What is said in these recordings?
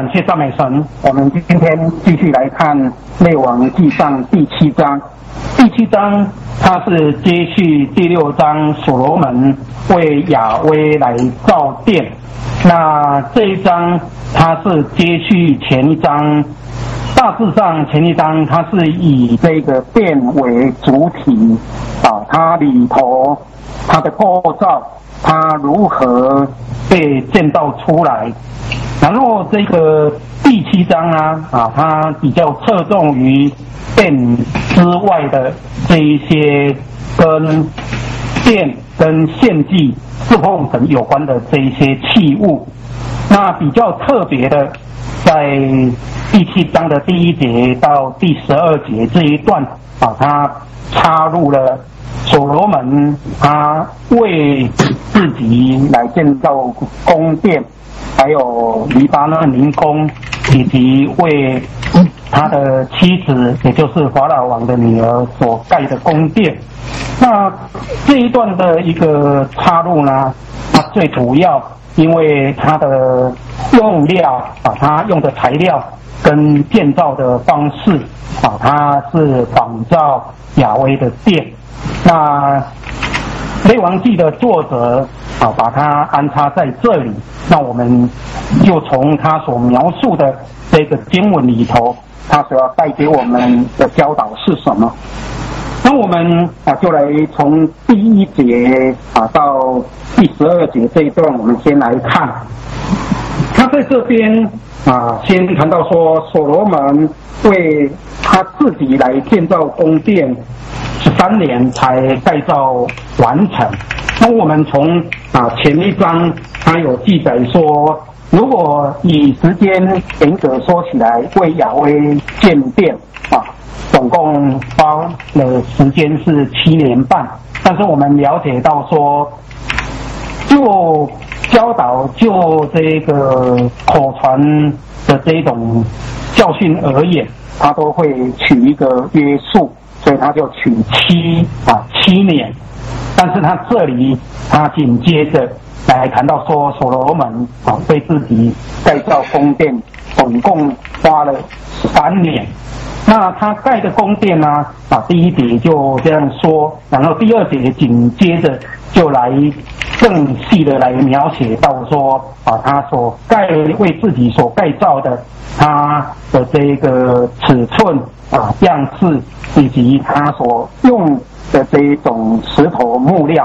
感谢赞美神，我们今天继续来看《列王纪上》第7章。第7章它是接续第6章所罗门为亚威来造殿，那这一章它是接续前一章。大致上前一章它是以这个殿为主体它里头它的构造，它如何被建造出来。然后这个第7章它比较侧重于殿之外的这一些跟殿跟献祭侍奉神有关的这一些器物。那比较特别的，在第7章的第1节到第12节这一段它插入了所罗门他为自己来建造宫殿，还有黎巴嫩灵宫，以及为他的妻子也就是法老王的女儿所盖的宫殿。那这一段的一个插入呢，它最主要因为它的用料它用的材料跟建造的方式它是仿照亚威的殿。那列王纪的作者把它安插在这里，那我们就从他所描述的这个经文里头，他所要带给我们的教导是什么。那我们就来从第1节到第12节这一段，我们先来看。他在这边先谈到说，所罗门为他自己来建造宫殿13年才盖造完成。那我们从前一章他有记载说，如果以时间严格说起来，为亚威建殿总共花了时间是7年半。但是我们了解到说，就教导就这个口传的这种教训而言，他都会取一个约束，所以他就取7年。但是他这里他紧接着来谈到说，所罗门为自己盖造宫殿总共花了13年。那他盖的宫殿呢第1节就这样说，然后第2节紧接着就来更细的来描写到说他所为自己所盖造的他的这个尺寸样式，以及他所用的这一种石头木料。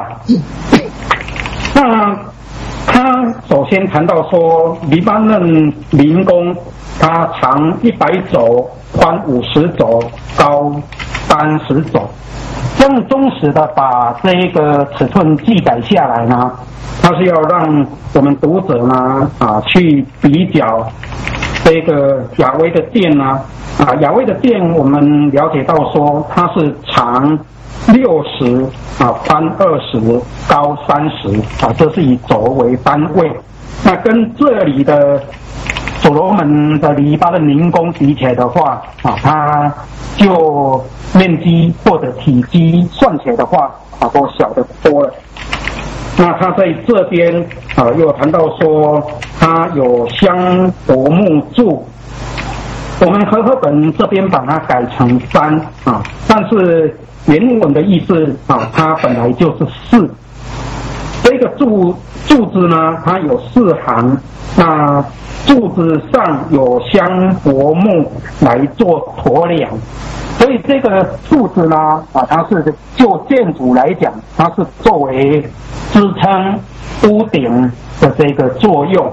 那他首先谈到说，黎巴嫩灵宫它长100肘，宽50肘，高30肘。这样忠实的把这个尺寸记载下来呢，它是要让我们读者呢去比较这个亚威的殿呢亚威的殿我们了解到说它是长60宽20，高30这是以肘为单位。那跟这里的所罗门的黎巴嫩灵宫比起来的话它就面积或者体积算起来的话都小得多了。那他在这边又谈到说，他有香柏木柱。我们和合本这边把它改成3但是原文的意思它本来就是4。这个柱子呢，它有4行，那柱子上有香柏木来做驮梁，所以这个柱子呢它是就建筑来讲，它是作为支撑屋顶的这个作用。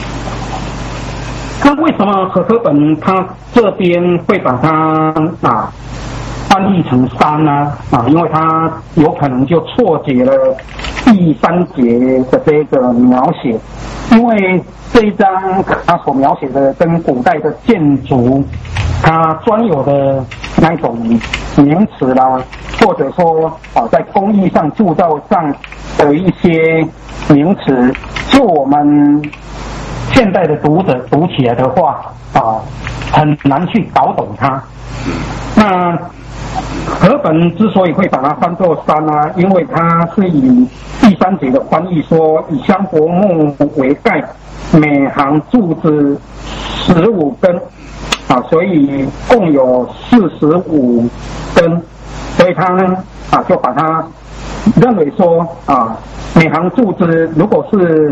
那为什么和合本它这边会把它翻译成3呢？因为它有可能就错解了第3节的这个描写，因为这一章它所描写的跟古代的建筑它专有的那种名词啦，或者说在工艺上铸造上的一些名词，就我们现代的读者读起来的话很难去搞懂它。那和本之所以会把它翻作3因为它是以第3节的翻译说，以香柏木为盖，每行柱子 15根所以共有45根，所以他呢就把它认为说每行柱子如果是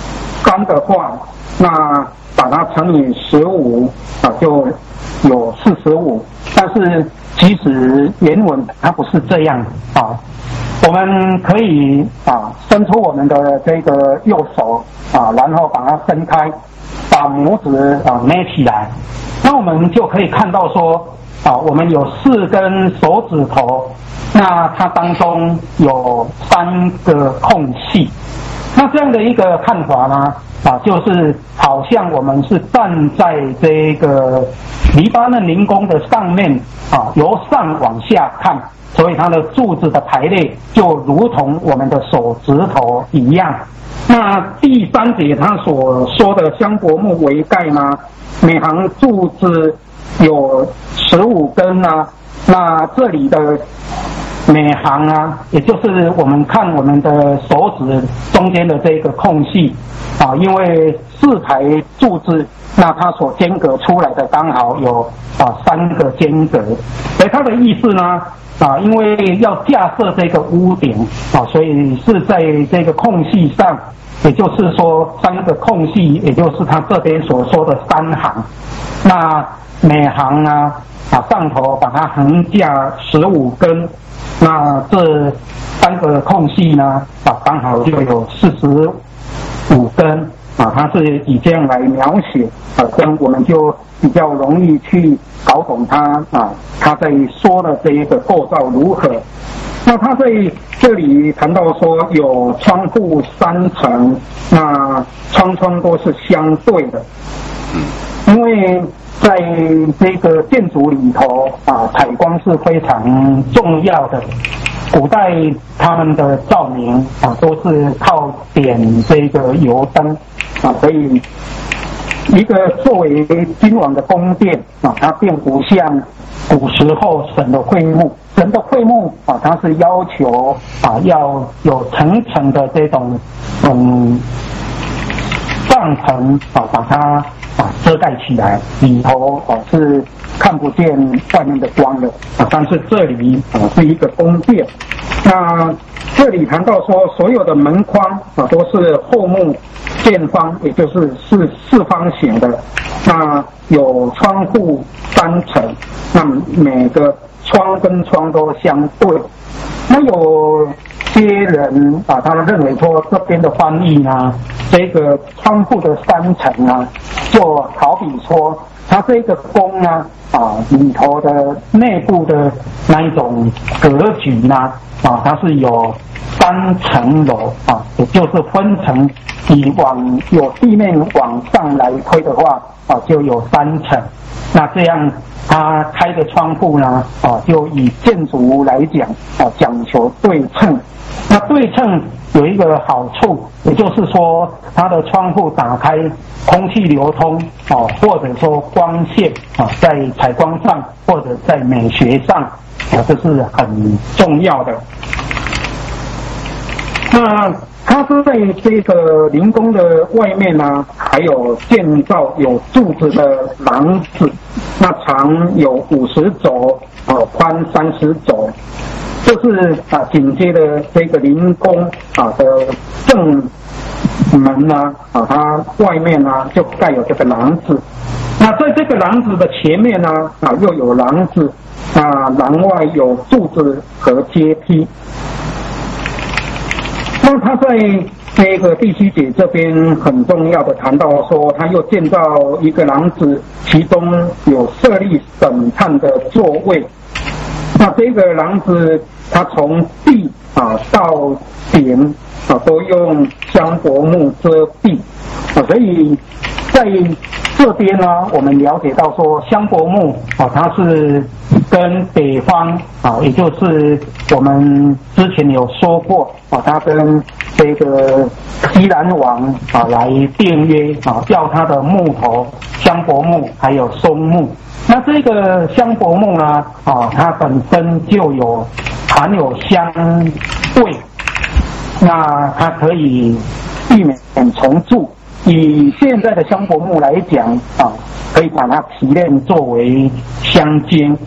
3的话，那把它乘以15就有45，但是其实原文它不是这样我们可以伸出我们的这个右手然后把它伸开，把拇指捏起来，那我们就可以看到说我们有4根手指头，那它当中有3个空隙。那这样的一个看法呢就是好像我们是站在这个黎巴嫩灵宫的上面由上往下看，所以它的柱子的排列就如同我们的手指头一样。那第3节他所说的香柏木为盖呢，每行柱子有15根那这里的每行也就是我们看我们的手指中间的这个空隙因为4排柱子，那它所间隔出来的刚好有3个间隔，所以它的意思呢因为要架设这个屋顶所以是在这个空隙上，也就是说3个空隙，也就是他这边所说的3行。那每行上头把它横架15根，那这3个空隙呢刚好就有45根它是以这样来描写这样我们就比较容易去搞懂它他在说的这一个构造如何。那他在这里谈到说有窗户3层，那窗都是相对的，因为在这个建筑里头采光是非常重要的。古代他们的照明都是靠点这个油灯所以一个作为君王的宫殿它并不像古时候神的会幕。神的会幕它是要求要有层层的这种上层把它遮盖起来，里头是看不见外面的光的但是这里是一个宫殿。那这里谈到说所有的门框都是后木见方，也就是四方形的，那有窗户3层，那每个窗跟窗都相对。那有些人他们认为说这边的翻译呢，这个窗户的3层就好比说它这个宫里头的内部的那一种格局呢它是有3层楼也就是分层，你有地面往上来推的话就有3层。那这样它开的窗户呢就以建筑来讲讲求对称。那对称有一个好处，也就是说它的窗户打开，空气流通或者说光线在采光上或者在美学上这是很重要的。那它是在这个灵宫的外面呢还有建造有柱子的廊子，那长有50肘宽30肘。这是紧接着这个灵宫的正门它外面就盖有这个廊子。那在这个廊子的前面又有廊子，廊外有柱子和阶梯。那他在这个第7节这边很重要的谈到说，他又建造一个廊子，其中有设立审判的座位。那这个廊子它从地到顶都用香柏木遮蔽所以在这边呢我们了解到说香柏木它是跟北方也就是我们之前有说过它跟这个西兰王来订约要它的木头香柏木还有松木。那这个香柏木呢它本身就含有香味，那它可以避免虫蛀以现在的香柏木来讲啊，可以把它提炼作为香精。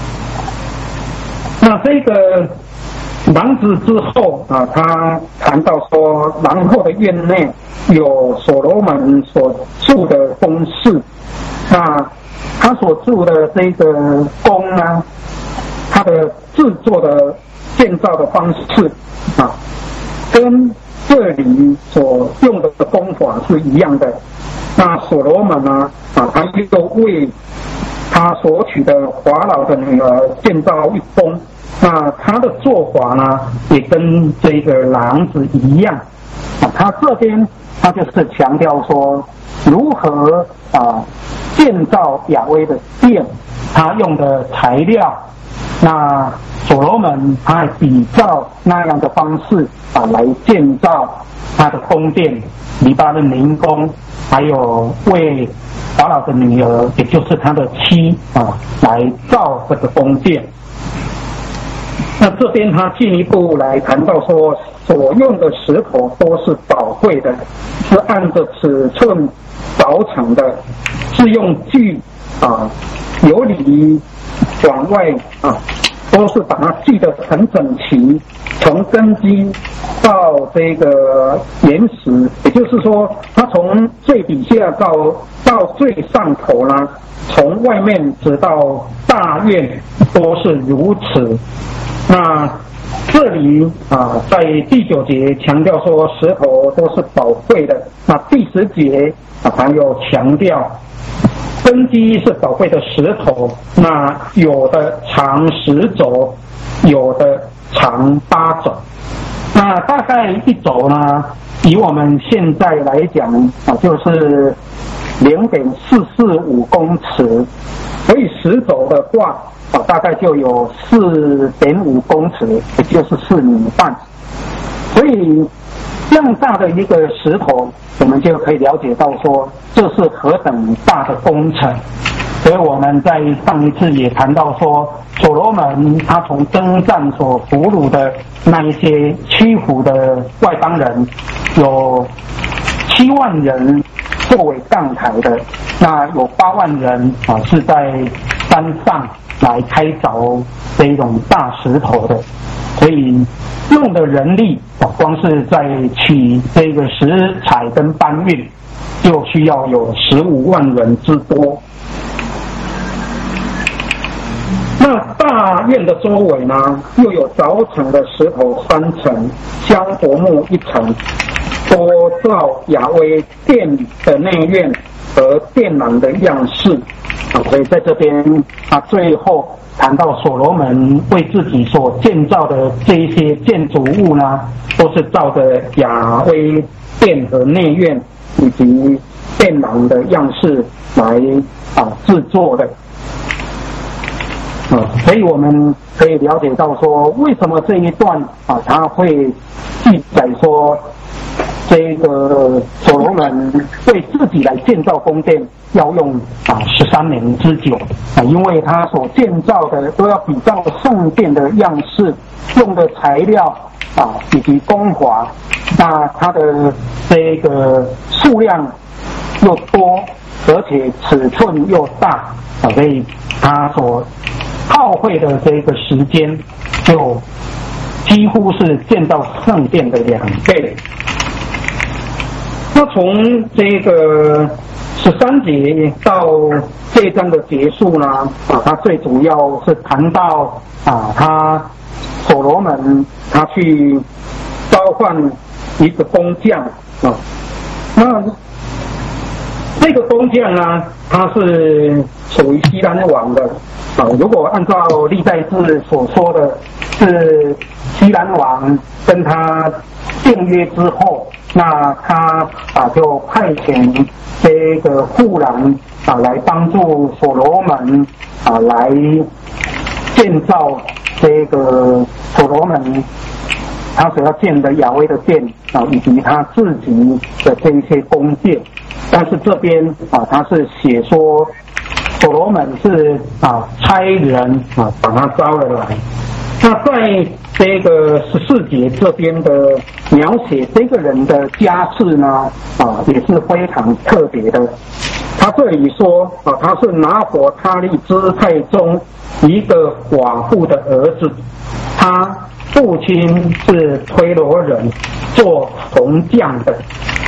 那这个廊子之后啊，他谈到说，廊后的院内有所罗门所住的宫室，那他所住的这个宫呢，它的制作的建造的方式啊，跟这里所用的功法是一样的。那所罗门呢啊，他又为他所娶的法老的女儿建造一宫。那他的做法呢，也跟这个廊子一样啊。他这边他就是强调说，如何建造亚威的殿，他用的材料。那所罗门他还比照那样的方式来建造他的宫殿，黎巴嫩灵宫，还有为法老的女儿，也就是他的妻来造这个宫殿。那这边他进一步来谈到说，所用的石头都是宝贵的，是按着尺寸凿成的，是用锯由里往外都是把它锯得很整齐，从根基到这个岩石，也就是说，它从最底下到最上头呢，从外面直到大院都是如此。那这里在第9节强调说石头都是宝贵的。那第10节还有强调根基是宝贵的石头，那有的长10肘，有的长8肘。那大概一肘呢，以我们现在来讲就是0.445公尺，所以10肘的话大概就有4.5公尺，也就是4米半。所以这样大的一个石头，我们就可以了解到说，这是何等大的工程。所以我们在上一次也谈到说，所罗门他从征战所俘虏的那一些屈服的外邦人，有7万人作为杠台的，那有8万人是在山上来开凿这一种大石头的，所以用的人力光是在取这个石材跟搬运，就需要有15万人之多。那大院的周围呢，又有凿成的石头3层，香柏木1层，多照亚威殿的内院和殿廊的样式。所以在这边最后谈到所罗门为自己所建造的这一些建筑物呢，都是照着亚威殿和内院以及殿廊的样式来制作的。所以我们可以了解到说，为什么这一段他会记载说，这个所罗门为自己来建造宫殿要用13年之久因为他所建造的都要比照圣殿的样式，用的材料以及工法，那它的这个数量又多，而且尺寸又大所以他所耗费的这个时间就几乎是建造圣殿的2倍。那从这个13节到这一章的结束呢，他最主要是谈到他所罗门他去召唤一个工匠那这个工匠呢，他是属于西兰王的如果按照历代志所说的，是西兰王跟他订约之后，那他就派遣这个户兰来帮助所罗门来建造这个所罗门他所要建的亚威的殿以及他自己的这一些宫殿。但是这边他是写说所罗门是差人把他招了来。那在这个14节这边的描写这个人的家世呢，也是非常特别的。他这里说他是拿佛他利支派中一个寡妇的儿子，他父亲是推罗人，做铜匠的。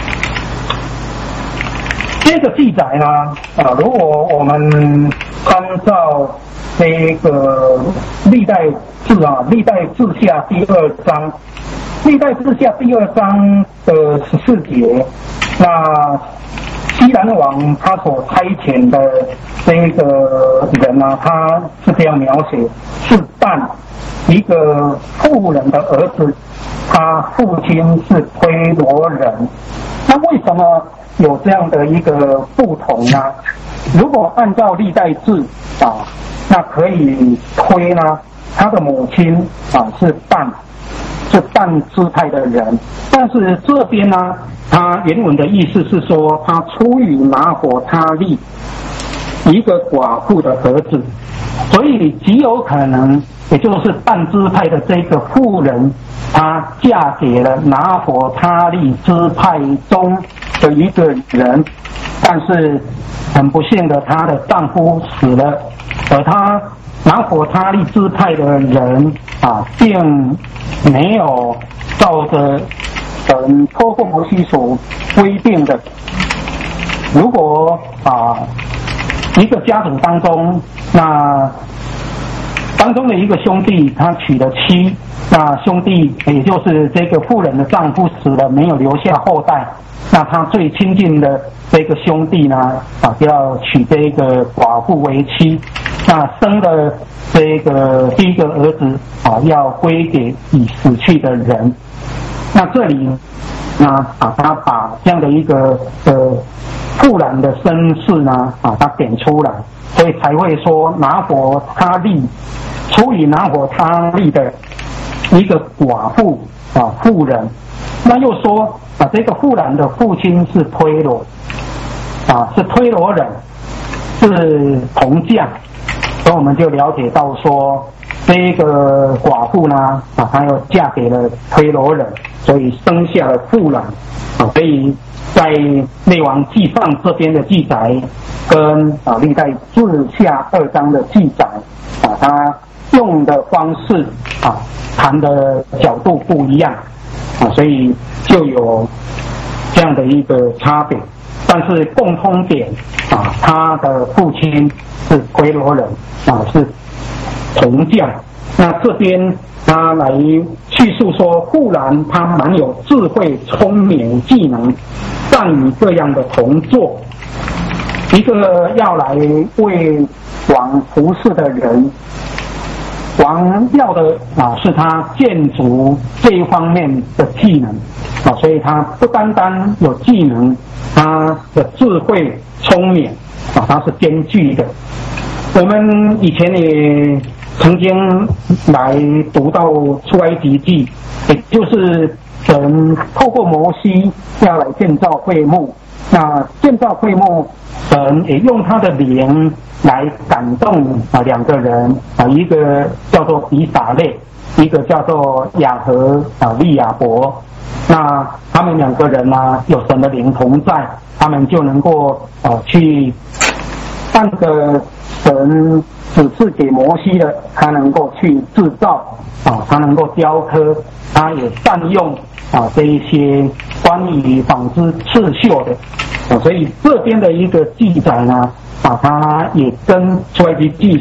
这个记载呢，如果我们参照这个历代志历代志下第2章，历代志下第2章的14节，那西兰王他所差遣的这个人呢，他是这样描写：是但一个妇人的儿子，他父亲是推罗人。那为什么有这样的一个不同呢？如果按照历代志那可以推呢，他的母亲是但支派的人，但是这边呢，他原文的意思是说，他出于拿佛他利一个寡妇的儿子，所以极有可能，也就是但支派的这个妇人，她嫁给了拿佛他利支派中的一个人，但是很不幸的，她的丈夫死了，而她拿佛他利支派的人并没有照着神透过摩西所规定的，如果一个家族当中，那当中的一个兄弟他娶了妻，那兄弟也就是这个妇人的丈夫死了，没有留下后代，那他最亲近的这个兄弟呢就要娶这个寡妇为妻，那生的这个第一个儿子要归给已死去的人。那这里他把这样的一个妇人的身世呢他点出来，所以才会说拿佛他利出于拿佛他利的一个寡妇妇人。那又说这个妇人的父亲是推罗是推罗人，是铜匠，所以我们就了解到说这个寡妇呢她又嫁给了推罗人，所以生下了妇人所以在列王纪上这边的记载跟历代志下2章的记载他用的方式谈的角度不一样所以就有这样的一个差别。但是共通点他的父亲是推罗人是铜匠。那这边他来叙述说，固然他蛮有智慧、聪明、技能，善于各样的铜作。一个要来为王服侍的人，王要的是他建筑这一方面的技能所以他不单单有技能，他的智慧、聪明他是兼具的。我们以前也曾经来读到出埃及记，也就是神透过摩西要来建造会幕，那建造会幕，神也用他的灵来感动两个人一个叫做以撒类，一个叫做亚和利亚伯。那他们两个人呢，有神的灵同在，他们就能够去按个神指示给摩西的，他能够去制造他能够雕刻，他也善用这一些关于纺织刺绣的所以这边的一个记载呢它也跟出埃及记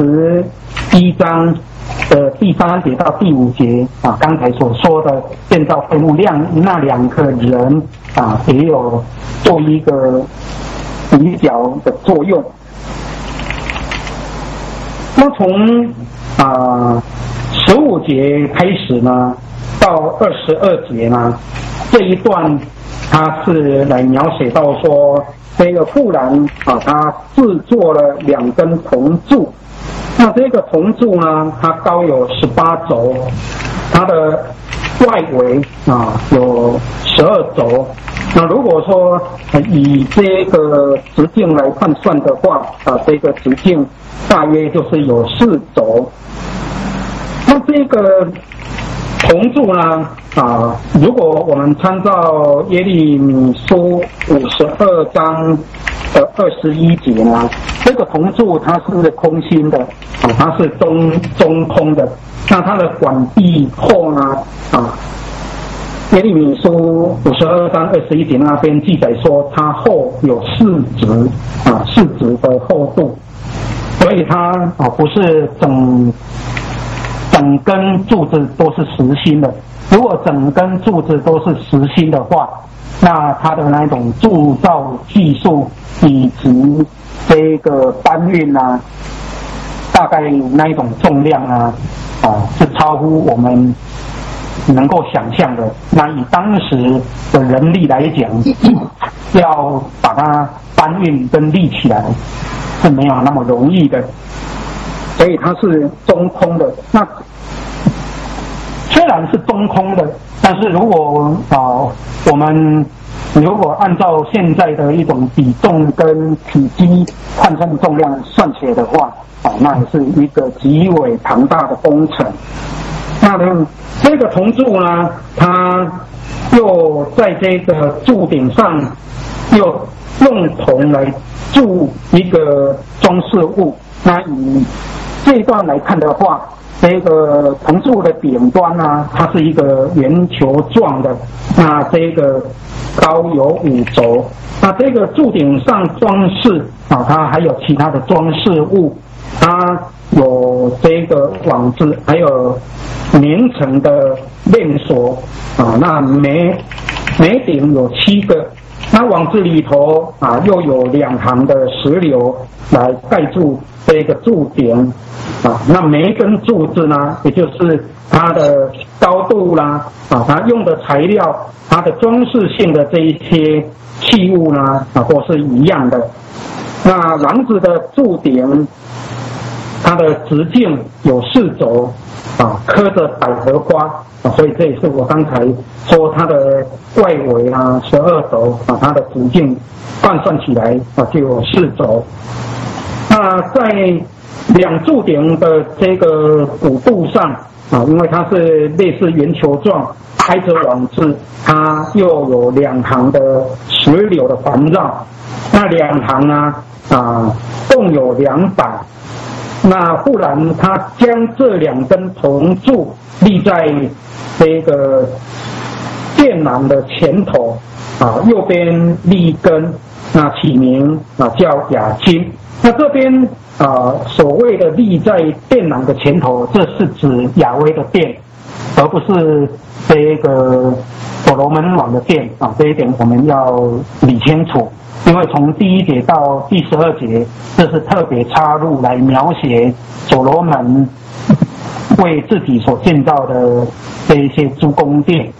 31章的第3节到第5节刚才所说的建造会幕那两个人也有做一个比较的作用。那从15节开始呢，到22节呢，这一段他是来描写到说，这个妇人他制作了2根铜柱，那这个铜柱呢，它高有18肘，它的外围有12肘。那如果说以这个直径来换算的话这个直径大约就是有4肘。那这个铜柱呢如果我们参照耶利米书52章的21节呢，这个铜柱它是空心的它是中空的，那它的管壁厚呢耶利米书52章21节那边记载说，它厚有4指的厚度，所以它不是整根柱子都是实心的。如果整根柱子都是实心的话，那它的那种铸造技术以及这个搬运大概那一种重量是超乎我们能够想象的。那以当时的人力来讲，要把它搬运跟立起来是没有那么容易的，所以它是中空的。那虽然是中空的，但是如果我们如果按照现在的一种比重跟体积换算重量算起来的话，那也是一个极为庞大的工程。那这个铜柱呢，它又在这个柱顶上又用铜来铸一个装饰物。那以这一段来看的话，这个铜柱的顶端呢，它是一个圆球状的，那这个高有5轴，那这个柱顶上装饰它还有其他的装饰物，它有这个网子，还有连层的链锁那每顶有7个，那网子里头又有2行的石榴来盖住这个柱顶那每一根柱子呢，也就是它的高度啦它用的材料，它的装饰性的这一些器物呢都是一样的。那廊子的柱顶，它的直径有4轴刻着百合花所以这也是我刚才说它的外围12轴它的直径换算起来就有4轴。那在2柱顶的这个弧度上因为它是类似圆球状挨着网子，它又有2行的石榴的环绕，那2行呢共有2把。那忽然他将这2根铜柱立在这个殿廊的前头右边立一根，那起名叫雅金。那这边所谓的立在殿廊的前头，这是指亚威的殿，而不是这个所罗门王的殿这一点我们要理清楚。因为从第1节到第12节，这是特别插入来描写所罗门为自己所建造的这一些诸宫殿。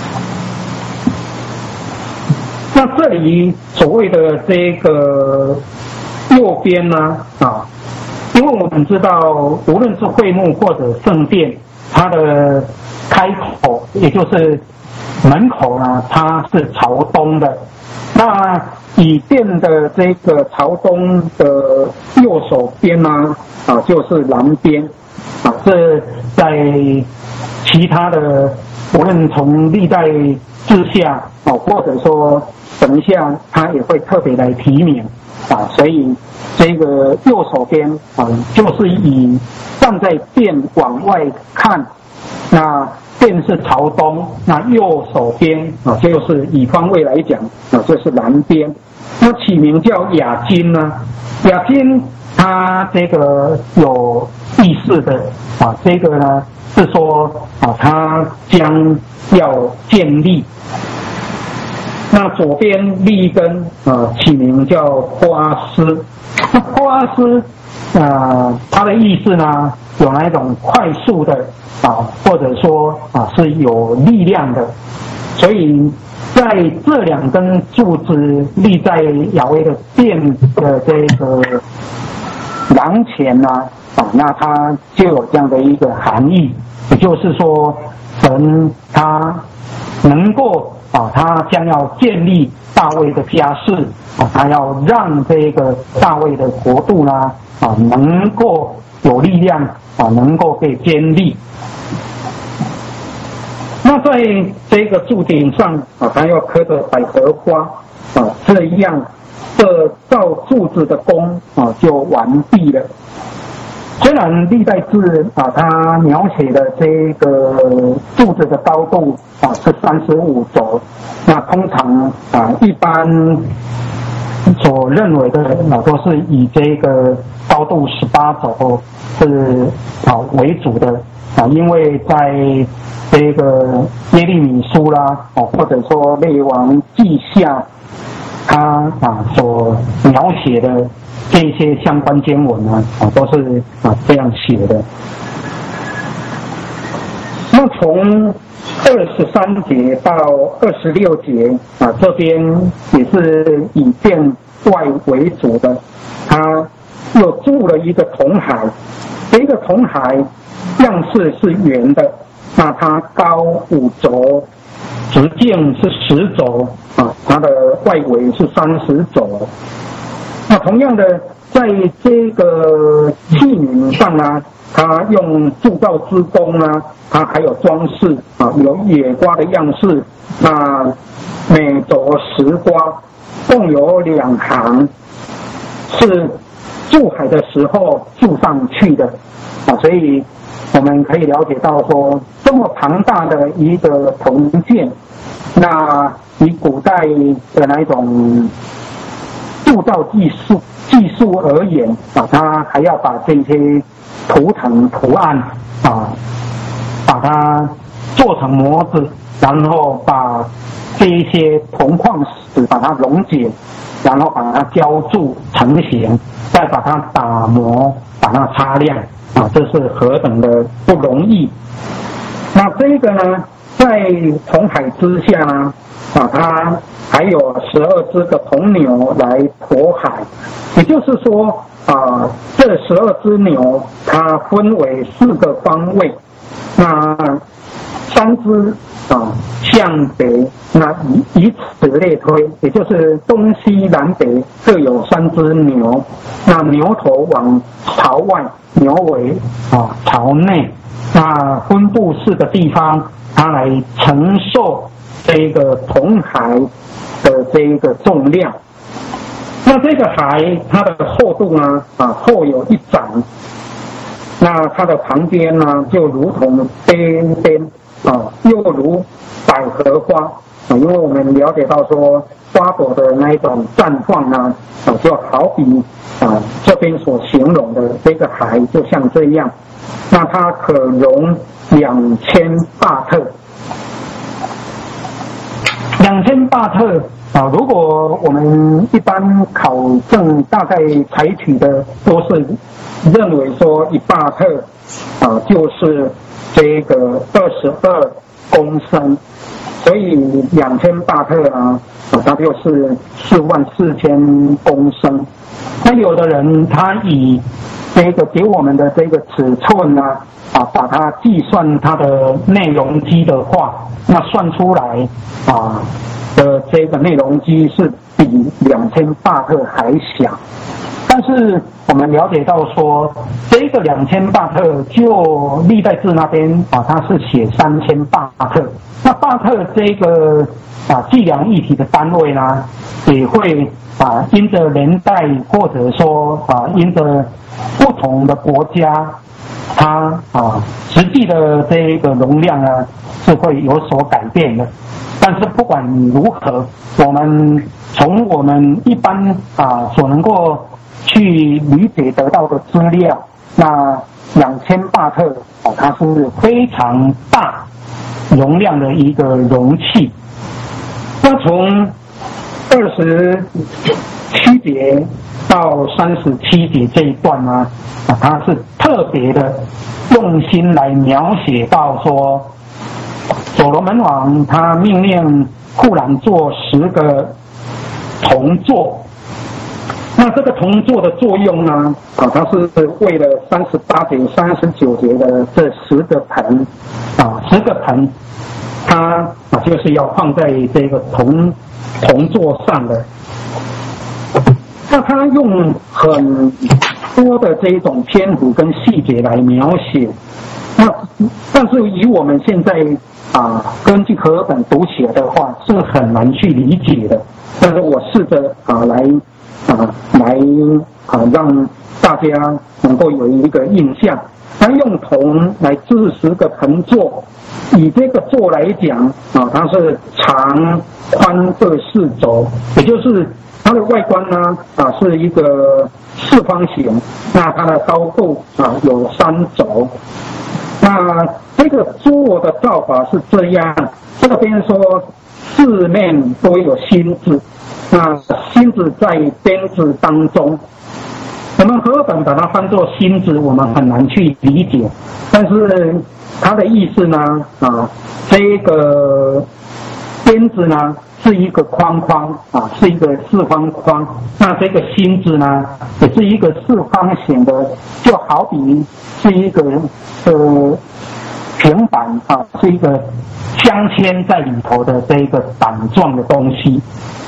那这里所谓的这个右边呢因为我们知道无论是会幕或者圣殿，它的开口也就是门口呢，它是朝东的。那以殿的这个朝东的右手边呢就是南边这在其他的无论从历代志下或者说等一下他也会特别来提名所以这个右手边就是以站在殿往外看，那殿是朝东，那右手边就是以方位来讲就是南边。那起名叫雅金呢，雅金它这个有意思的这个呢是说它将要建立。那左边立一根起名叫波阿斯。那波阿斯它的意思呢有那一种快速的或者说是有力量的，所以在这2根柱子立在亚威的殿的这个廊前呢那它就有这样的一个含义，也就是说神他能够他将要建立大卫的家室他要让这个大卫的国度呢能够有力量能够被建立。 那在这个柱顶上啊，它要刻着百合花啊，这样这造柱子的工啊就完毕了。虽然历代志啊，它描写的这个柱子的高度啊是35肘，那通常啊一般所认为的啊都是以这个高度18肘是啊为主的啊，因为在这个耶利米书啦，哦或者说列王记下，他啊所描写的这些相关经文呢，啊都是啊这样写的。那从23节到26节啊，这边也是以殿外为主的，它又筑了一个铜海，这个铜海样式是圆的，那它高5肘，直径是10肘啊，它的外围是30肘。那同样的，在这个器皿上呢，它用铸造之工呢，它还有装饰啊，有野瓜的样式，那每轴10瓜，共有2行，是筑海的时候筑上去的啊，所以我们可以了解到说，这么庞大的一个铜件，那以古代的那一种铸造技术而言啊，它还要把这些图腾图案啊，把它做成模子，然后把这一些铜矿石把它溶解，然后把它浇铸成型，再把它打磨，把它擦亮啊，这是何等的不容易。那这个呢，在铜海之下呢，啊，它还有12只的铜牛来驮海，也就是说啊，这12只牛它分为4个方位，那3只啊向北，那以此类推，也就是东西南北各有3只牛，那牛头往朝外，牛尾啊朝内，那分布4个地方，它来承受这个铜海的这个重量。那这个海它的厚度呢啊厚有1掌，那它的旁边呢就如同边边啊，又如百合花啊，因为我们了解到说花朵的那一种绽放呢啊，就好比啊这边所形容的这个海就像这样，那它可容2000巴特。2000巴特啊，如果我们一般考证大概采取的都是认为说1巴特啊就是这个22公升，所以2000巴特呢啊它就是44000公升。那有的人他以这个给我们的这个尺寸呢啊，把它计算它的内容积的话，那算出来啊的这个内容积是比2000巴特还小。但是我们了解到说，这个2000巴特就历代志那边啊，它是写3000巴特。那巴特这个啊计量液体的单位呢，也会啊因着年代或者说啊因着不同的国家，它啊实际的这个容量呢是会有所改变的。但是不管如何，我们从我们一般啊所能够去理解得到的资料，那2000巴特啊，它是非常大容量的一个容器。那从27节到37节这一段呢，啊，它是特别的用心来描写到说，所罗门王他命令库兰做10个铜座。那这个铜座的作用呢，啊，它是为了38节、39节的这10个盆，啊，10个盆，它啊就是要放在这个铜座上的。那它用很多的这一种篇幅跟细节来描写，那但是以我们现在根据课本读起来的话是很难去理解的，但是我试着来让大家能够有一个印象。它用铜来制10个盆座，以这个座来讲它是长宽各4轴，也就是它的外观呢是一个四方形，那它的高度有3轴。那这个座的造法是这样，这边说4面都有心字，那心字在边字当中。我们和本把它翻作心字，我们很难去理解，但是它的意思呢这个边字呢是一个框框是一个四方框，那这个心字呢也是一个四方形的，就好比是一个平板是一个镶嵌在里头的这一个板状的东西。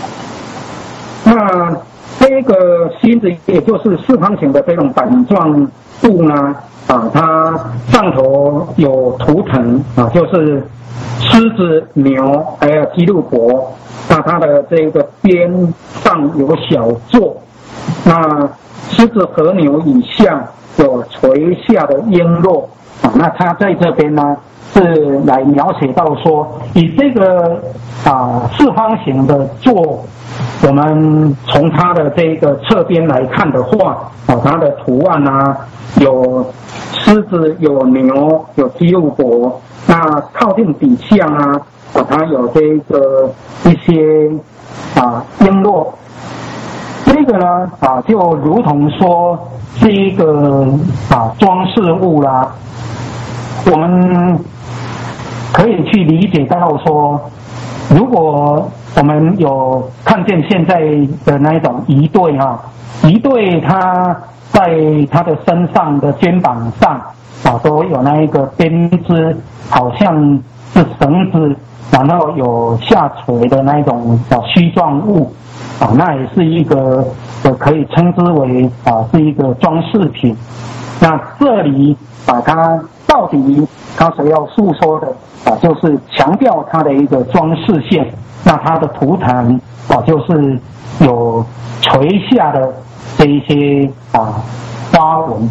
那这个心字也就是四方形的这种板状物呢它上头有图腾就是狮子、牛还有基路伯，那它的这个边上有小座，那狮子和牛以下有垂下的璎珞那它在这边呢是来描写到说，以这个四方形的座，我们从它的这个侧边来看的话它的图案有狮子、有牛、有基路伯，那靠近底下它有这个一些璎珞，这个呢就如同说是一个装饰物啦，我们可以去理解到说，如果我们有看见现在的那一种仪队仪队它在它的身上的肩膀上都有那一个编织，好像是绳子，然后有下垂的那一种须状物那也是一个可以称之为是一个装饰品。那这里它到底它所要诉说的就是强调它的一个装饰性，那它的图腾就是有垂下的这一些花纹。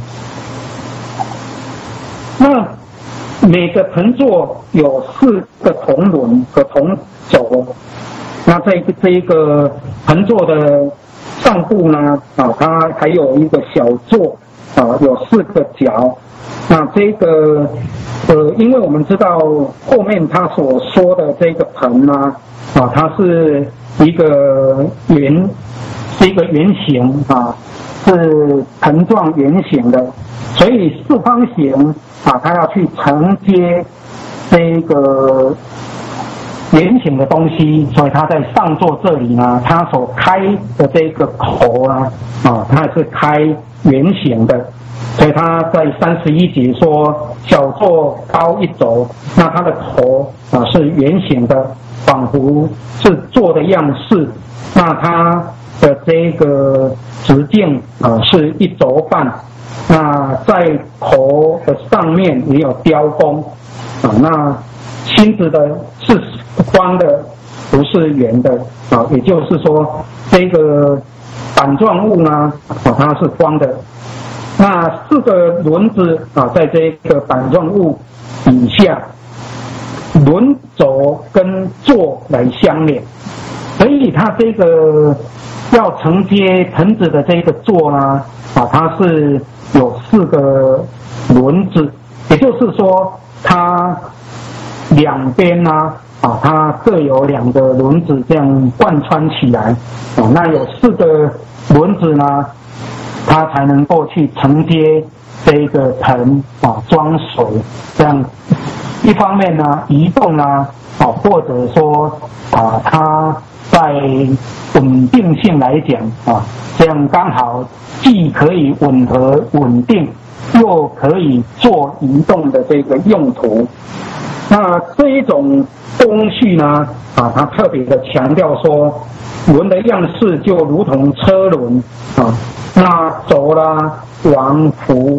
那每个盆座有4个铜轮和铜轴，那这一个盆座的上部呢它还有一个小座有4个角。那这个因为我们知道后面他所说的这个盆呢它是一个圆形是盆状圆形的，所以四方形它要去承接这个圆形的东西，所以它在上座这里呢，它所开的这个口呢它是开圆形的，所以他在31节说小座高1轴，那它的头是圆形的，仿佛是座的样式，那它的这个直径是1轴半，那在头的上面也有雕工那心子的是方的，不是圆的也就是说这个板状物呢它是方的。那4个轮子在这个板状物底下，轮轴跟座来相连，所以它这个要承接盆子的这个座呢它是有4个轮子，也就是说它两边呢它各有2个轮子这样贯穿起来那有4个轮子呢它才能够去承接这个盆装水，这样一方面呢移动或者说它在稳定性来讲这样刚好既可以吻合稳定，又可以做移动的这个用途。那这一种工序呢它特别的强调说，轮的样式就如同车轮那轴啦、王符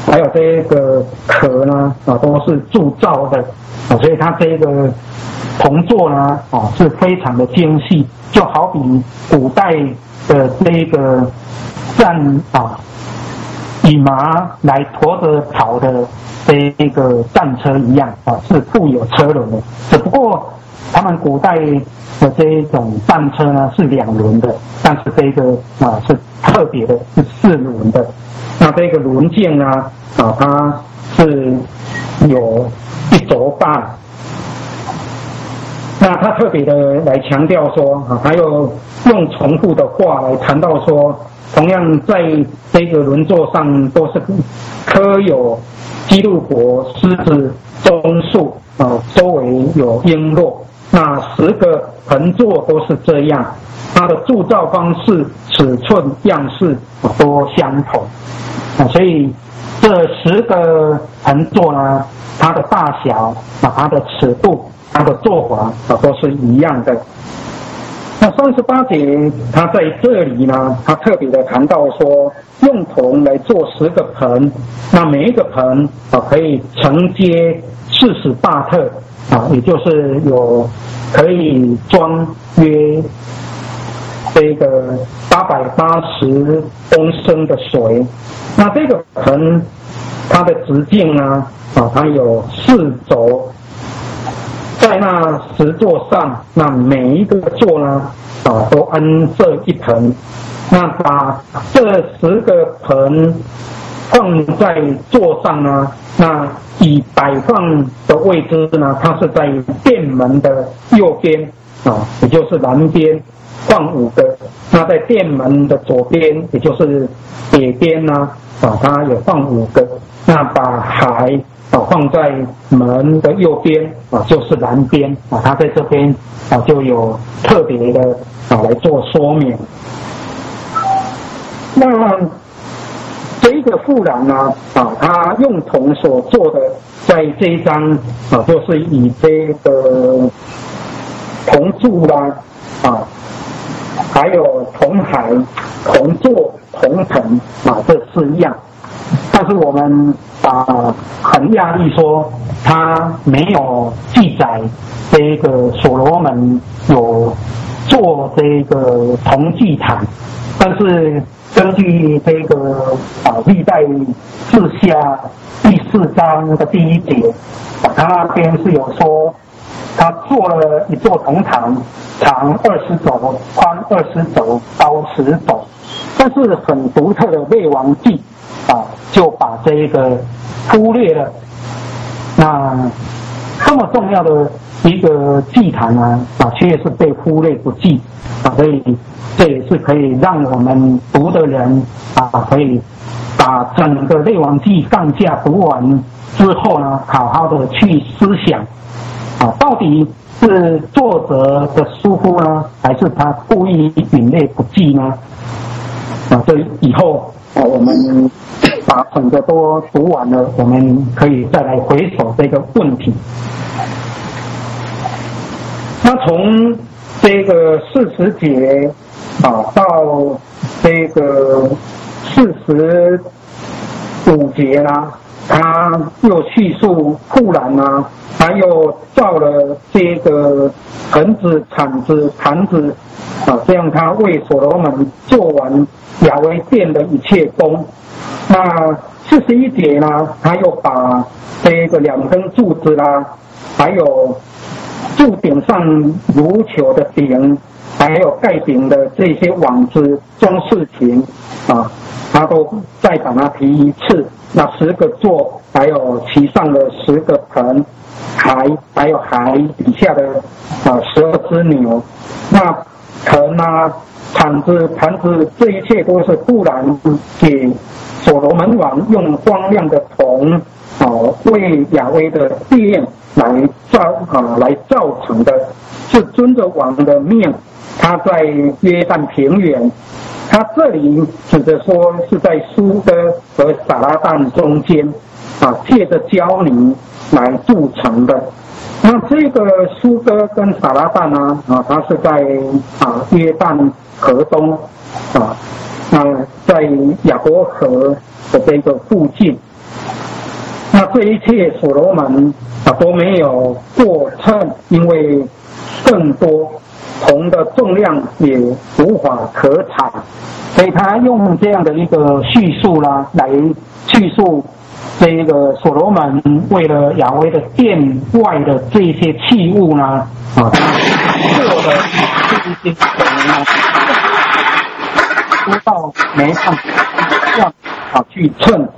还有这个壳呢都是铸造的所以它这个铜座呢是非常的精细，就好比古代的这个战以马来驮着跑的这个战车一样是富有车轮的，只不过他们古代的这种战车呢是2轮的，但是这个是特别的，是4轮的。那这个轮径呢它是有1轴半。那他特别的来强调说还有用重复的话来谈到说，同样在这个轮座上都是刻有基路伯、狮子、棕树周围有璎珞。那10个盆座都是这样，它的铸造方式、尺寸、样式都相同所以这10个盆座呢，它的大小它的尺度、它的做法都是一样的。那38节他在这里呢，他特别的谈到说，用铜来做10个盆，那每一个盆可以承接48特也就是有可以装约这个880公升的水。那这个盆它的直径呢它有4轴，在那10座上，那每一个座呢都安设1盆。那把这10个盆放在座上呢，那以摆放的位置呢，它是在殿门的右边也就是南边放5个。那在殿门的左边，也就是北边呢它也放5个。那把海放在门的右边就是南边它在这边就有特别的来做说明。那这一个护栏呢它用铜所做的，在这一章就是以这个铜柱啦还有铜海、铜座、铜盆这4样。但是我们很讶异说，他没有记载这个所罗门有做这个铜祭坛，但是根据这个历代志下第4章的第1节，他那边是有说，他做了一座铜坛，长20肘，宽20肘，高10肘。但是很独特的列王记就把这个忽略了。那这么重要的一个祭坛呢却是被忽略不计所以这也是可以让我们读的人可以把整个列王记上下读完之后呢，好好的去思想到底是作者的疏忽呢，还是他故意隐略不计呢？所以以后我们把整个都读完了，我们可以再来回首这个问题。那从这个40节到这个45节啦，他又叙述护栏还有造了这个盆子、铲子、盘子这样他为所罗门做完亚威殿的一切工。那41节呢，他又把这个2根柱子啦，还有柱顶上如球的顶，还有盖顶的这些网子装饰品他都再把它提一次。那10个座，还有其上的10个盆，还有海底下的12只牛。那盆铲子、盘子，这一切都是护栏给所罗门王用光亮的铜为亚威的殿来造成的，是遵着王的命。他在约旦平原，他这里指着说是在苏哥和撒拉旦中间借着胶泥来铸成的。那这个苏哥跟撒拉旦它是在约旦河东在雅伯河的这个附近。 这一切所罗门都没有过称，因为更多，铜的重量也无法可采，所以他用这样的一个叙述啦，来叙述这个所罗门为了亚威的殿外的这些器物呢，他做的这一些可能呢，说到没办法去称。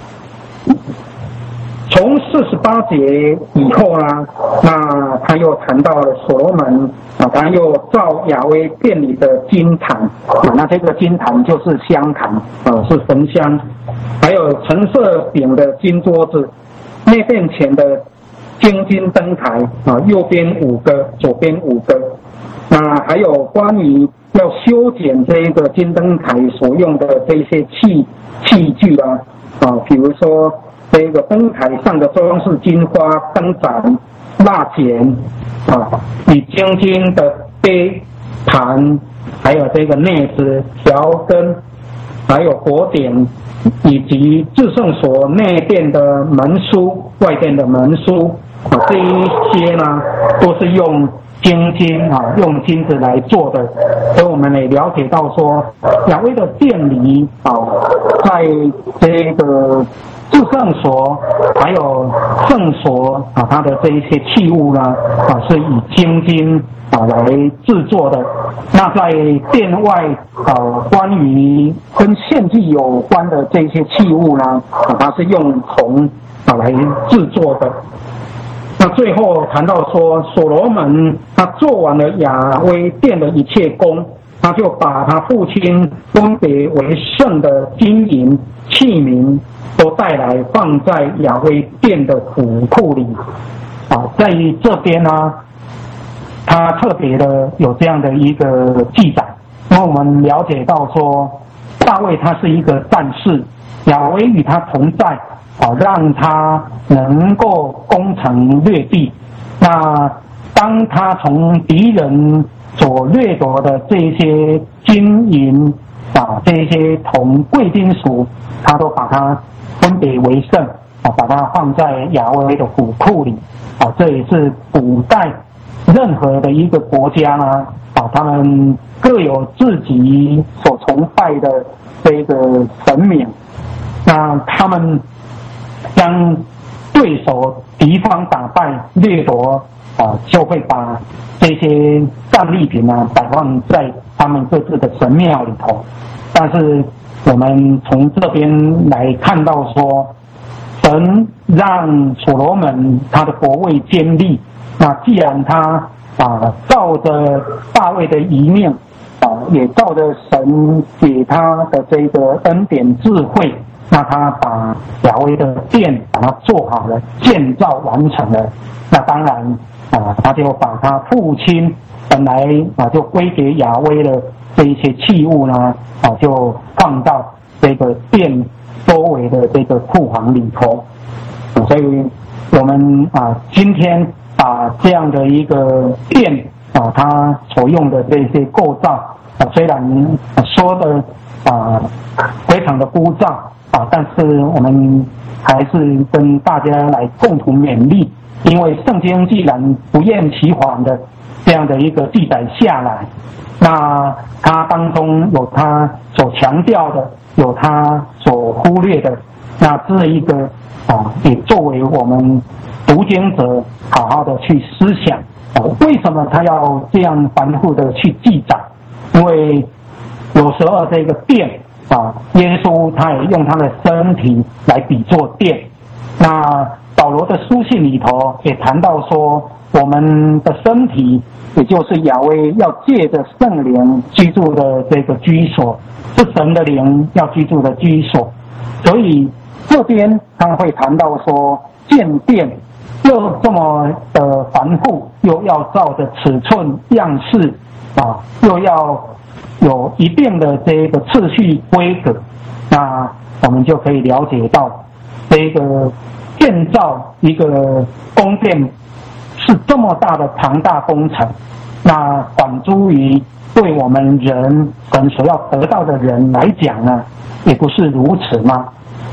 从48节以后呢，那他又谈到了所罗门他又造亚威殿里的金坛那这个金坛就是香坛是焚香，还有陈设饼的金桌子，内殿前的金灯台右边5个，左边5个。那还有关于要修剪这一个金灯台所用的这些器具比如说这个灯台上的装饰金花、灯盏、蜡剪以精金的杯盘，还有这个镊子、条根，还有果点，以及至圣所内殿的门书、外殿的门书这一些呢，都是用精金用金子来做的。所以我们也了解到说，亚威的殿里在这个至圣所还有圣所它的这一些器物呢是以精金来制作的。那在殿外关于跟献祭有关的这些器物呢它是用铜来制作的。那最后谈到说，所罗门他做完了亚威殿的一切工，他就把他父亲分别为圣的金银器皿都带来放在亚威殿的府库里在这边呢，他特别的有这样的一个记载，因为我们了解到说，大卫他是一个战士，亚威与他同在让他能够攻城略地。那当他从敌人所掠夺的这些金银这些铜贵金属，他都把它分别为圣把它放在亚威的府库里这也是古代任何的一个国家呢他们各有自己所崇拜的这个神明，那他们将对手敌方打败掠夺就会把这些战利品摆放在他们各自的神庙里头。但是我们从这边来看到说，神让所罗门他的国位坚立，那既然他照着大卫的遗命也照着神给他的这个恩典智慧，那他把亚威的殿把它做好了，建造完成了。那当然他就把他父亲本来就归给亚威的这一些器物呢就放到这个殿周围的这个库房里头。所以我们今天把这样的一个殿它所用的这些构造虽然说的非常的枯燥但是我们还是跟大家来共同勉励，因为圣经既然不厌其烦的这样的一个记载下来，那它当中有它所强调的，有它所忽略的，那这一个也作为我们读经者好好的去思想为什么他要这样繁复的去记载。因为有时候这个殿耶稣他也用他的身体来比作殿。那保罗的书信里头也谈到说，我们的身体也就是亚威要借着圣灵居住的这个居所，是神的灵要居住的居所。所以这边他会谈到说，建殿又这么的繁复，又要照着尺寸样式又要有一定的这个次序规格，那我们就可以了解到这个建造一个宫殿是这么大的庞大工程，那反诸于对我们人神所要得到的人来讲呢，也不是如此吗？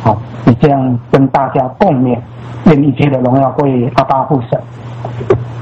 好，也这样跟大家共勉，愿一切的荣耀归阿爸父神。